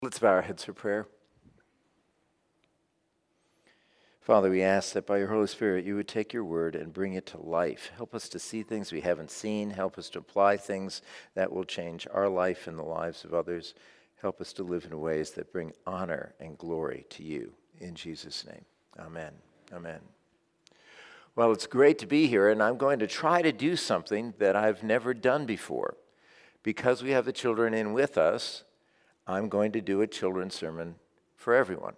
Let's bow our heads for prayer. Father, we ask that by your Holy Spirit you would take your word and bring it to life. Help us to see things we haven't seen. Help us to apply things that will change our life and the lives of others. Help us to live in ways that bring honor and glory to you. In Jesus' name, amen. Amen. Well, it's great to be here, and I'm going to try to do something that I've never done before. Because we have the children in with us, I'm going to do a children's sermon for everyone.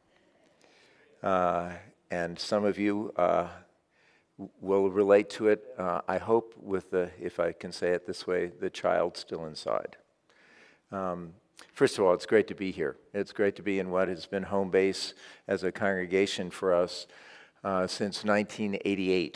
And some of you will relate to it, I hope, with the, if I can say it this way, the child still inside. First of all, it's great to be here. It's great to be in what has been home base as a congregation for us since 1988.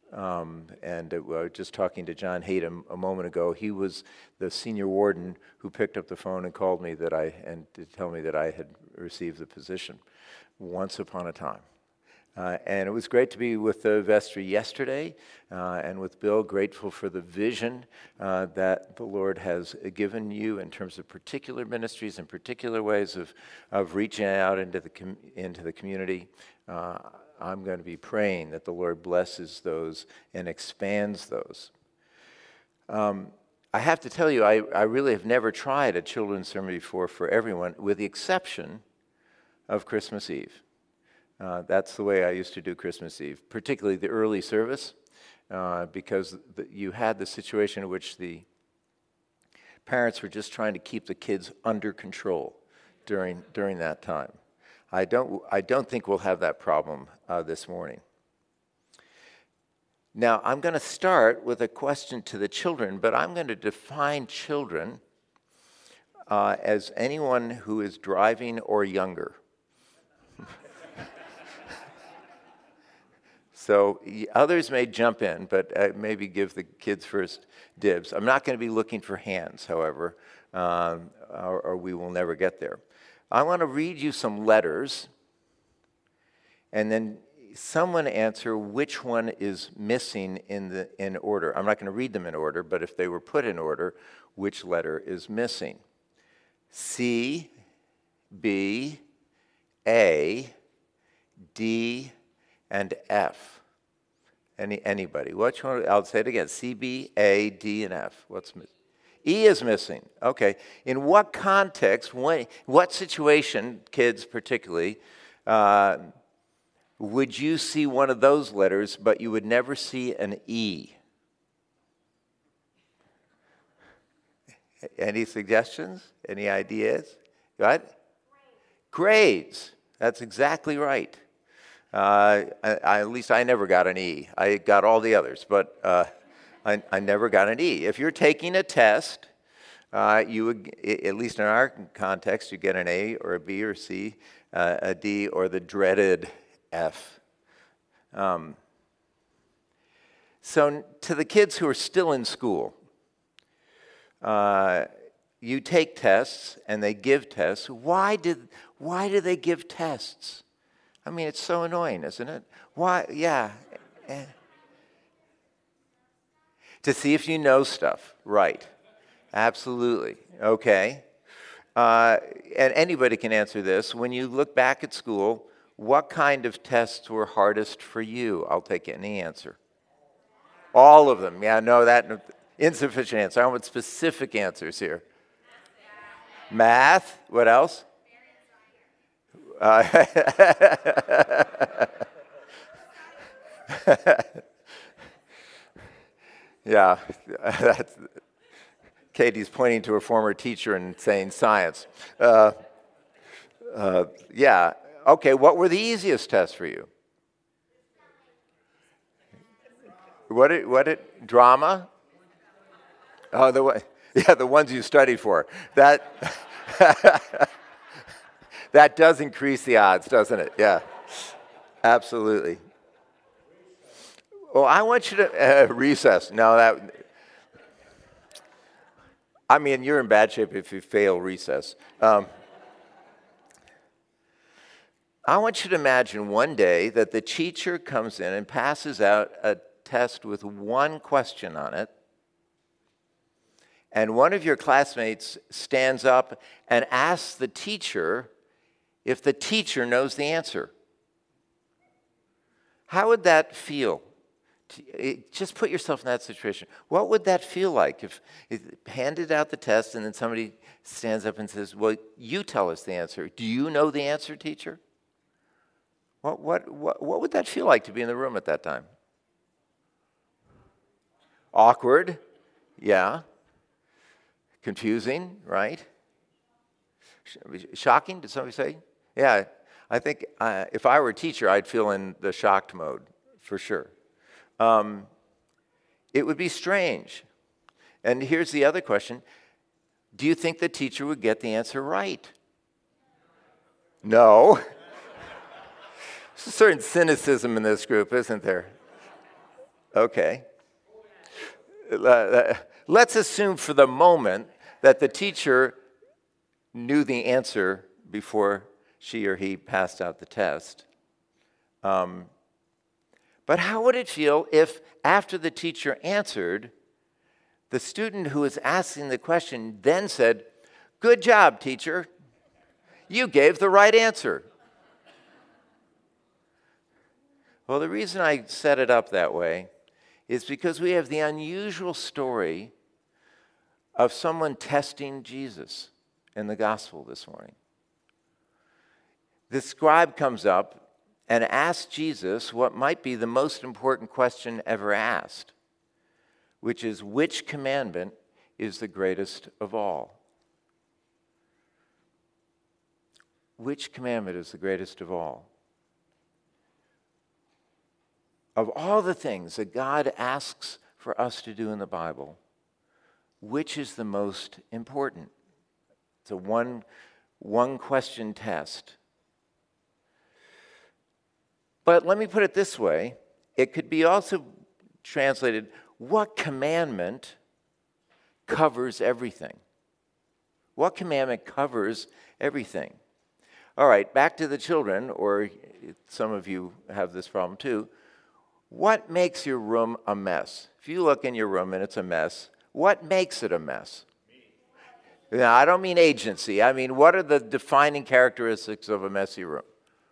Just talking to John Haight a moment ago, he was the senior warden who picked up the phone and called me to tell me that I had received the position once upon a time. And it was great to be with the vestry yesterday and with Bill, grateful for the vision that the Lord has given you in terms of particular ministries and particular ways of reaching out into the community. I'm going to be praying that the Lord blesses those and expands those. I have to tell you, I really have never tried a children's sermon before for everyone, with the exception of Christmas Eve. That's the way I used to do Christmas Eve, particularly the early service, because you had the situation in which the parents were just trying to keep the kids under control during that time. I don't think we'll have that problem this morning. Now, I'm going to start with a question to the children, but I'm going to define children as anyone who is driving or younger. So others may jump in, but maybe give the kids first dibs. I'm not going to be looking for hands, however, or we will never get there. I want to read you some letters, and then someone answer which one is missing in order. I'm not going to read them in order, but if they were put in order, which letter is missing? C, B, A, D, and F. Anybody? Which one? I'll say it again. C, B, A, D, and F. What's missing? E is missing. Okay. In what context, what situation, kids particularly, would you see one of those letters, but you would never see an E? Any suggestions? Any ideas? What? Grades. That's exactly right. At least I never got an E. I got all the others, but I never got an E. If you're taking a test, you would, at least in our context, you get an A or a B or C, a D, or the dreaded F. So to the kids who are still in school, you take tests and they give tests. Why do they give tests? I mean, it's so annoying, isn't it? Why? Yeah. To see if you know stuff. Right. Absolutely. Okay. And anybody can answer this. When you look back at school, what kind of tests were hardest for you? I'll take any answer. All of them. Yeah, no, that insufficient answer. I want specific answers here. Math. What else? Yeah, Katie's pointing to a former teacher and saying science. Yeah, okay, what were the easiest tests for you? What drama? Oh, the ones you studied for. That does increase the odds, doesn't it? Yeah, absolutely. Well, I want you to recess. No, I mean, you're in bad shape if you fail recess. I want you to imagine one day that the teacher comes in and passes out a test with one question on it, and one of your classmates stands up and asks the teacher if the teacher knows the answer. How would that feel? Just put yourself in that situation. What would that feel like if handed out the test and then somebody stands up and says, well, you tell us the answer. Do you know the answer, teacher? What would that feel like to be in the room at that time? Awkward, yeah. Confusing, right? Shocking, did somebody say? Yeah, I think if I were a teacher, I'd feel in the shocked mode, for sure. It would be strange. And here's the other question. Do you think the teacher would get the answer right? No. There's a certain cynicism in this group, isn't there? Okay. Let's assume for the moment that the teacher knew the answer before she or he passed out the test. But how would it feel if, after the teacher answered, the student who was asking the question then said, "Good job, teacher. You gave the right answer." Well, the reason I set it up that way is because we have the unusual story of someone testing Jesus in the gospel this morning. The scribe comes up and asks Jesus what might be the most important question ever asked, which is, which commandment is the greatest of all? Which commandment is the greatest of all? Of all the things that God asks for us to do in the Bible, which is the most important? It's a one question test. But let me put it this way. It could be also translated, what commandment covers everything? What commandment covers everything? All right, back to the children, or some of you have this problem too. What makes your room a mess? If you look in your room and it's a mess, what makes it a mess? Now, I don't mean agency. I mean, what are the defining characteristics of a messy room?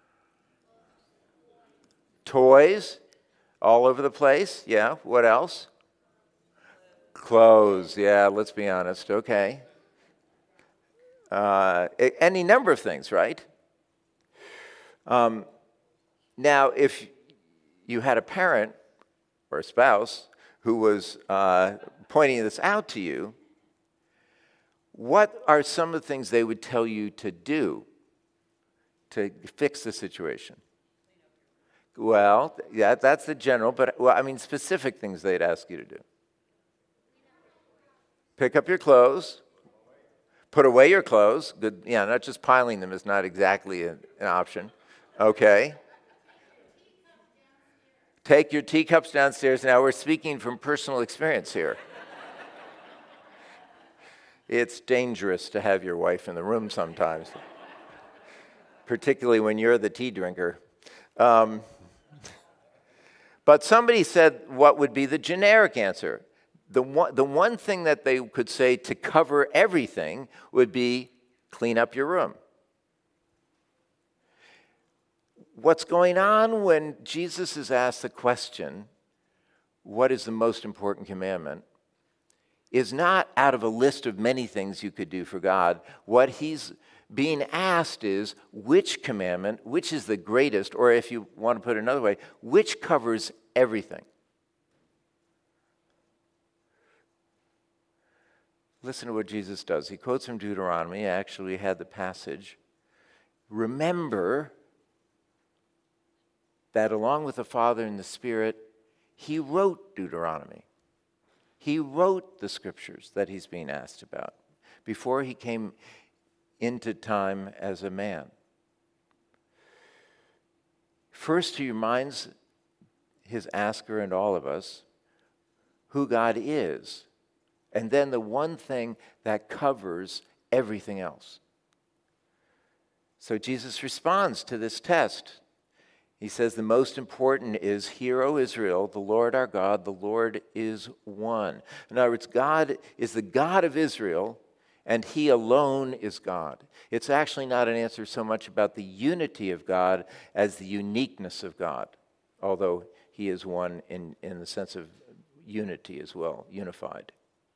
Toys all over the place. Yeah, what else? Clothes. Yeah, let's be honest. Okay. Any number of things, right? Now, if you had a parent or a spouse who was pointing this out to you, what are some of the things they would tell you to do to fix the situation? Well, yeah, that's the general, but I mean specific things they'd ask you to do. Pick up your clothes, put away your clothes. Good, yeah, not just piling them is not exactly an option. Okay. Take your teacups downstairs. Now we're speaking from personal experience here. It's dangerous to have your wife in the room sometimes, particularly when you're the tea drinker. But somebody said what would be the generic answer. The one thing that they could say to cover everything would be clean up your room. What's going on when Jesus is asked the question, what is the most important commandment, is not out of a list of many things you could do for God. What he's being asked is, which commandment, which is the greatest, or if you want to put it another way, which covers everything? Listen to what Jesus does. He quotes from Deuteronomy. I actually had the passage. Remember that along with the Father and the Spirit, he wrote Deuteronomy. He wrote the scriptures that he's being asked about before he came into time as a man. First, he reminds his asker and all of us who God is, and then the one thing that covers everything else. So Jesus responds to this test He says the most important is, "Hear, O Israel, the Lord our God, the Lord is one." In other words, God is the God of Israel, and he alone is God. It's actually not an answer so much about the unity of God as the uniqueness of God, although he is one in the sense of unity as well, unified.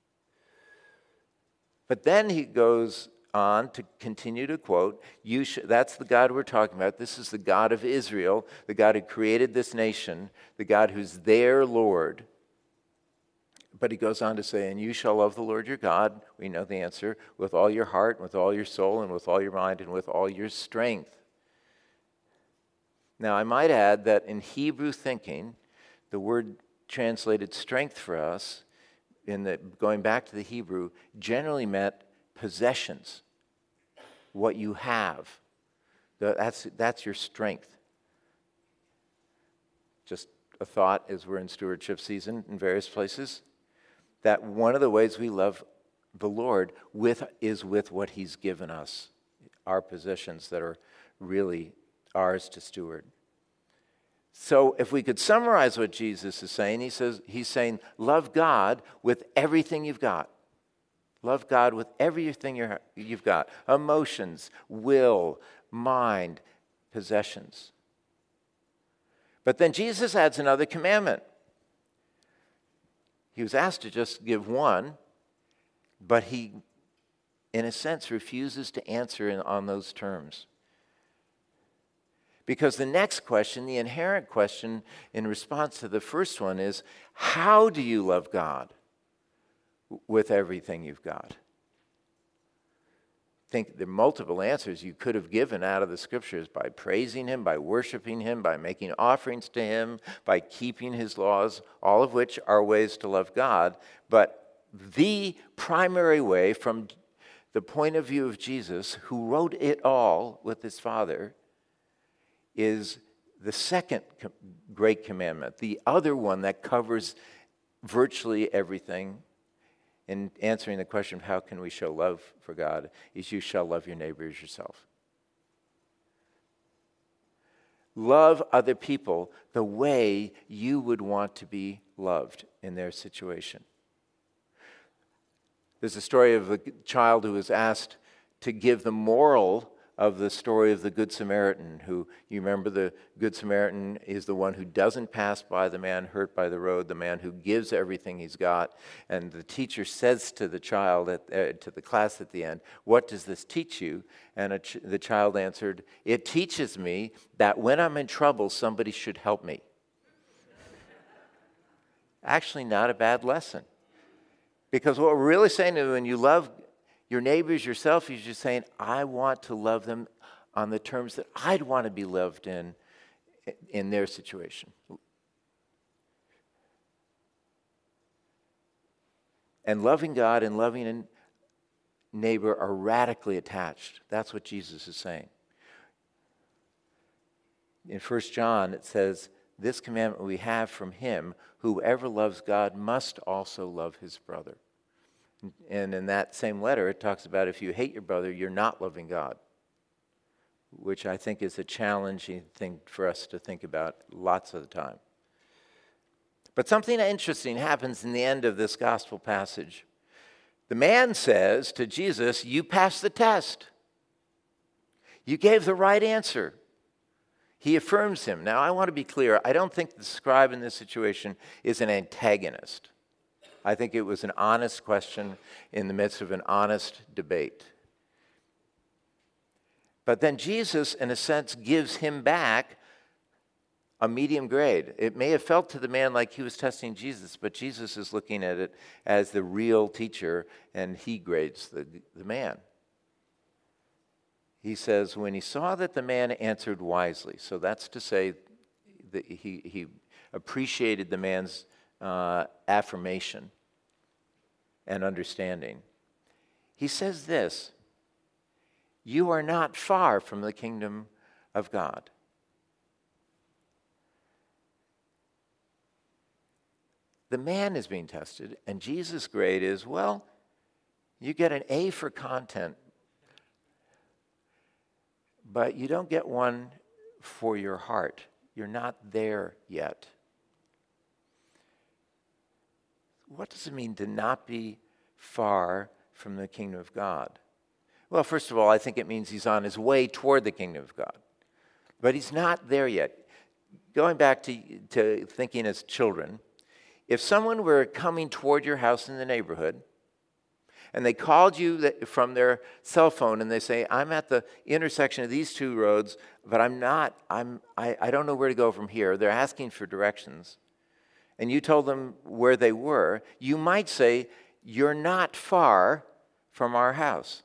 But then he goes on to continue to quote, that's the God we're talking about. This is the God of Israel, the God who created this nation, the God who's their Lord. But he goes on to say, "And you shall love the Lord your God," we know the answer, "with all your heart, and with all your soul, and with all your mind, and with all your strength." Now, I might add that in Hebrew thinking, the word translated strength for us, going back to the Hebrew, generally meant possessions, what you have. That's your strength. Just a thought as we're in stewardship season in various places, that one of the ways we love the Lord is with what he's given us, our possessions that are really ours to steward. So if we could summarize what Jesus is saying, he's saying, love God with everything you've got. Love God with everything you've got. Emotions, will, mind, possessions. But then Jesus adds another commandment. He was asked to just give one, but he, in a sense, refuses to answer on those terms. Because the next question, the inherent question in response to the first one is, how do you love God with everything you've got? I think there are multiple answers you could have given out of the scriptures: by praising him, by worshiping him, by making offerings to him, by keeping his laws, all of which are ways to love God. But the primary way, from the point of view of Jesus, who wrote it all with his Father, is the second great commandment, the other one that covers virtually everything. In answering the question of how can we show love for God, is you shall love your neighbor as yourself. Love other people the way you would want to be loved in their situation. There's a story of a child who was asked to give the moral of the story of the Good Samaritan, who, you remember, the Good Samaritan is the one who doesn't pass by the man hurt by the road, the man who gives everything he's got. And the teacher says to the child, to the class at the end, "What does this teach you?" And the child answered, "It teaches me that when I'm in trouble, somebody should help me." Actually, not a bad lesson. Because what we're really saying is, when you love your neighbors yourself, you're just saying, I want to love them on the terms that I'd want to be loved in their situation. And loving God and loving a neighbor are radically attached. That's what Jesus is saying. In 1 John, it says, "This commandment we have from him, whoever loves God must also love his brother." And in that same letter, it talks about if you hate your brother, you're not loving God, which I think is a challenging thing for us to think about lots of the time. But something interesting happens in the end of this gospel passage. The man says to Jesus, "You passed the test. You gave the right answer." He affirms him. Now, I want to be clear. I don't think the scribe in this situation is an antagonist. I think it was an honest question in the midst of an honest debate. But then Jesus, in a sense, gives him back a medium grade. It may have felt to the man like he was testing Jesus, but Jesus is looking at it as the real teacher, and he grades the man. He says, when he saw that the man answered wisely, so that's to say that he appreciated the man's affirmation and understanding. He says this, "You are not far from the kingdom of God." The man is being tested, and Jesus' grade is, well, you get an A for content, but you don't get one for your heart. You're not there yet. What does it mean to not be far from the kingdom of God? Well, first of all, I think it means he's on his way toward the kingdom of God. But he's not there yet. Going back to thinking as children, if someone were coming toward your house in the neighborhood, and they called you from their cell phone and they say, I'm at the intersection of these two roads, but I don't know where to go from here. They're asking for directions. And you told them where they were, you might say, you're not far from our house.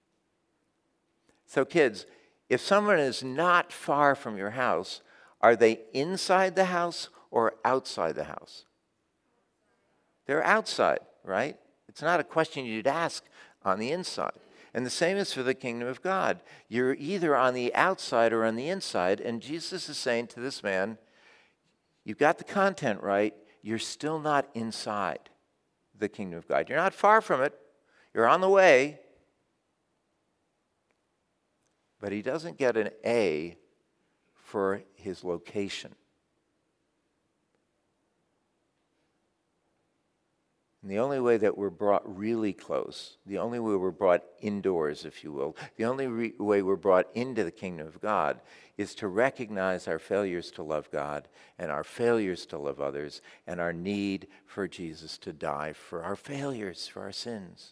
So kids, if someone is not far from your house, are they inside the house or outside the house? They're outside, right? It's not a question you'd ask on the inside. And the same is for the kingdom of God. You're either on the outside or on the inside, and Jesus is saying to this man, you've got the content right, you're still not inside the kingdom of God. You're not far from it. You're on the way. But he doesn't get an A for his location. And the only way that we're brought really close, the only way we're brought indoors, if you will, the only way we're brought into the kingdom of God is to recognize our failures to love God and our failures to love others and our need for Jesus to die for our failures, for our sins.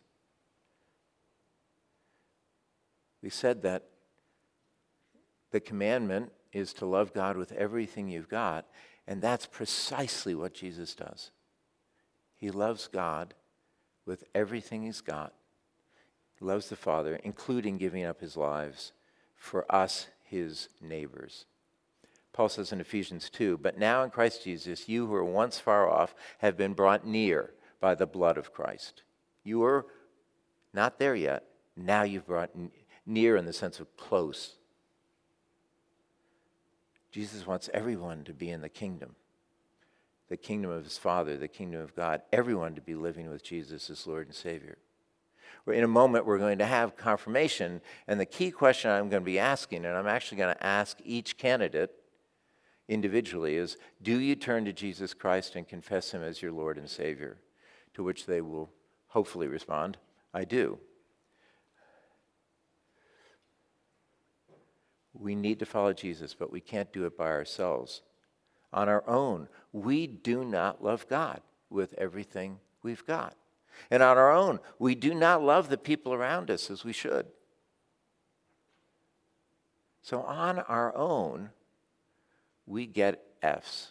We said that the commandment is to love God with everything you've got, and that's precisely what Jesus does. He loves God with everything he's got. He loves the Father, including giving up his lives for us, his neighbors. Paul says in Ephesians 2, but now in Christ Jesus, you who were once far off have been brought near by the blood of Christ. You were not there yet. Now you've brought near in the sense of close. Jesus wants everyone to be in the kingdom of his Father, the kingdom of God, everyone to be living with Jesus as Lord and Savior. In a moment, we're going to have confirmation, and the key question I'm going to be asking, and I'm actually going to ask each candidate individually, is, do you turn to Jesus Christ and confess him as your Lord and Savior? To which they will hopefully respond, I do. We need to follow Jesus, but we can't do it by ourselves. On our own, we do not love God with everything we've got. And on our own, we do not love the people around us as we should. So on our own, we get Fs.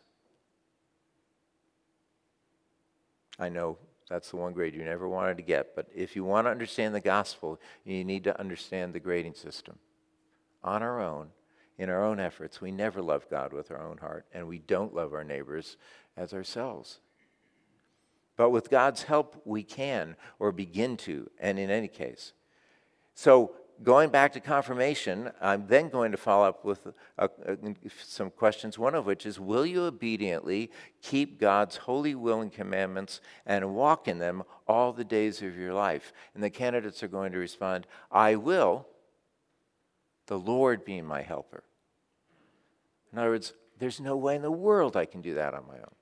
I know that's the one grade you never wanted to get, but if you want to understand the gospel, you need to understand the grading system. On our own, in our own efforts, we never love God with our own heart, and we don't love our neighbors as ourselves. But with God's help, we can, or begin to, and in any case. So going back to confirmation, I'm then going to follow up with some questions, one of which is, will you obediently keep God's holy will and commandments and walk in them all the days of your life? And the candidates are going to respond, I will, the Lord being my helper. In other words, there's no way in the world I can do that on my own.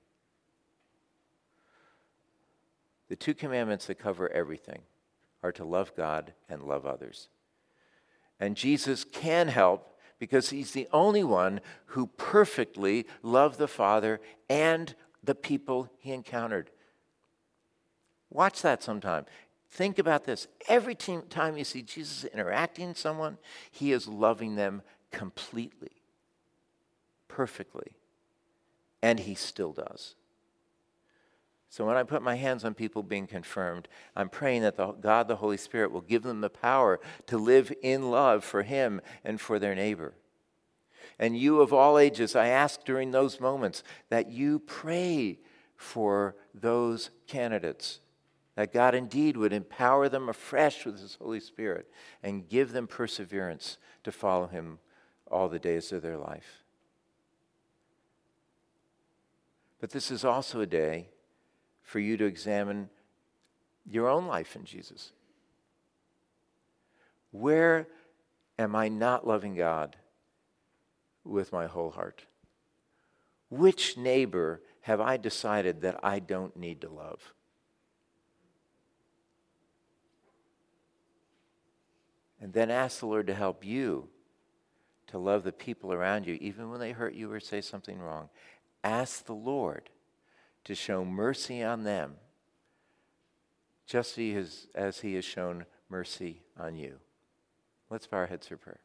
The two commandments that cover everything are to love God and love others. And Jesus can help because he's the only one who perfectly loved the Father and the people he encountered. Watch that sometime. Think about this. Every time you see Jesus interacting with someone, he is loving them completely, perfectly, and he still does. So when I put my hands on people being confirmed, I'm praying that God, the Holy Spirit, will give them the power to live in love for him and for their neighbor. And you of all ages, I ask during those moments that you pray for those candidates, that God indeed would empower them afresh with his Holy Spirit and give them perseverance to follow him all the days of their life. But this is also a day for you to examine your own life in Jesus. Where am I not loving God with my whole heart? Which neighbor have I decided that I don't need to love? And then ask the Lord to help you to love the people around you, even when they hurt you or say something wrong. Ask the Lord to show mercy on them, just as he has shown mercy on you. Let's bow our heads for prayer.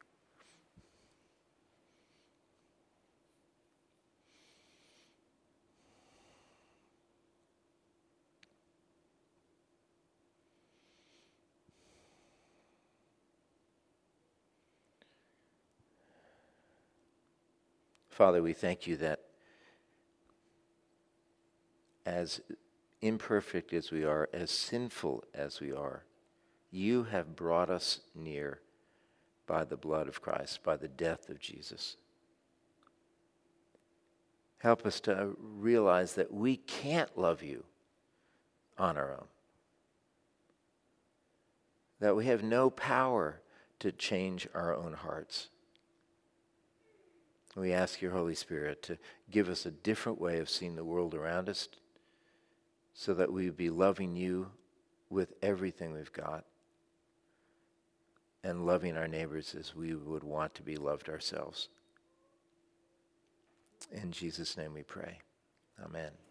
Father, we thank you that as imperfect as we are, as sinful as we are, you have brought us near by the blood of Christ, by the death of Jesus. Help us to realize that we can't love you on our own, that we have no power to change our own hearts. We ask your Holy Spirit to give us a different way of seeing the world around us so that we would be loving you with everything we've got and loving our neighbors as we would want to be loved ourselves. In Jesus' name we pray. Amen.